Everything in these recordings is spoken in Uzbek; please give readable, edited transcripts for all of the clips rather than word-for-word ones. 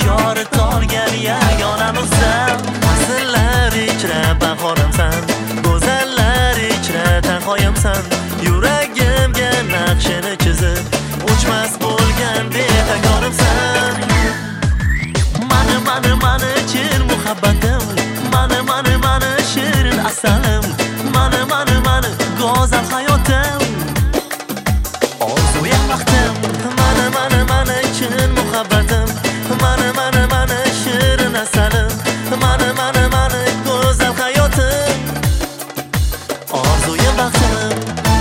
yori tolgan yagonamsan. Fasllar ichra bahorimsan, go'zallar ichra tanhoyimsan. Yuragimga naqshini chizib o'chmas bo'lgan betakorimsan. Mani chin muhabbatim, mani shirin asalim, mani go'zal hayotim, orzuyam baxtim. Mani chin muhabbatim, mani shirin asalim, mani go'zal hayotim, orzuyam baxtim.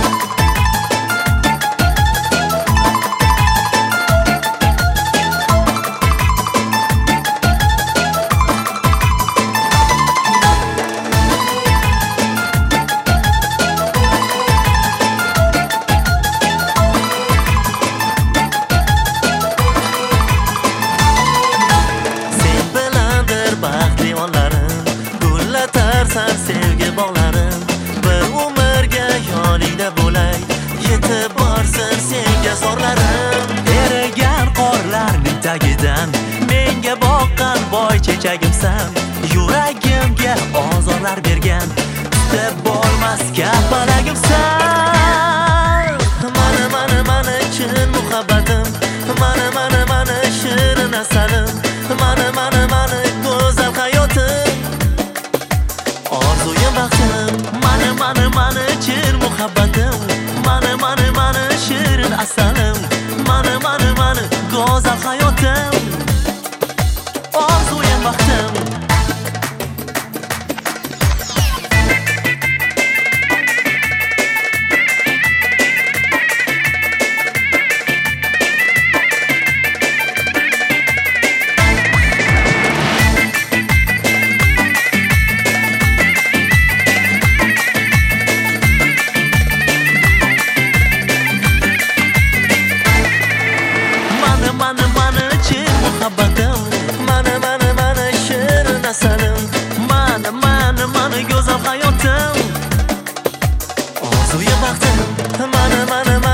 Gullatarsan sevgi bog'larim, bir umrga yoningda bo'lay, yetib borsin senga zorlarim. Erigan qorlarning tagidan menga boqqan boy chechagimsan. Yuragimga ozorlar bergan tutib bo'lmas kapalagimsan. Mani chin muhabbatim, mani shirin asalim, mani go'zal hayotim, orzuyam baxtim. Mani chin muhabbatim, mani shirin asalim, mani go'zal hayotim, orzuyam baxtim. Mani chin muhabbatim, mani shirin asalim, mani go'zal hayotim, orzuyam baxtim. Mani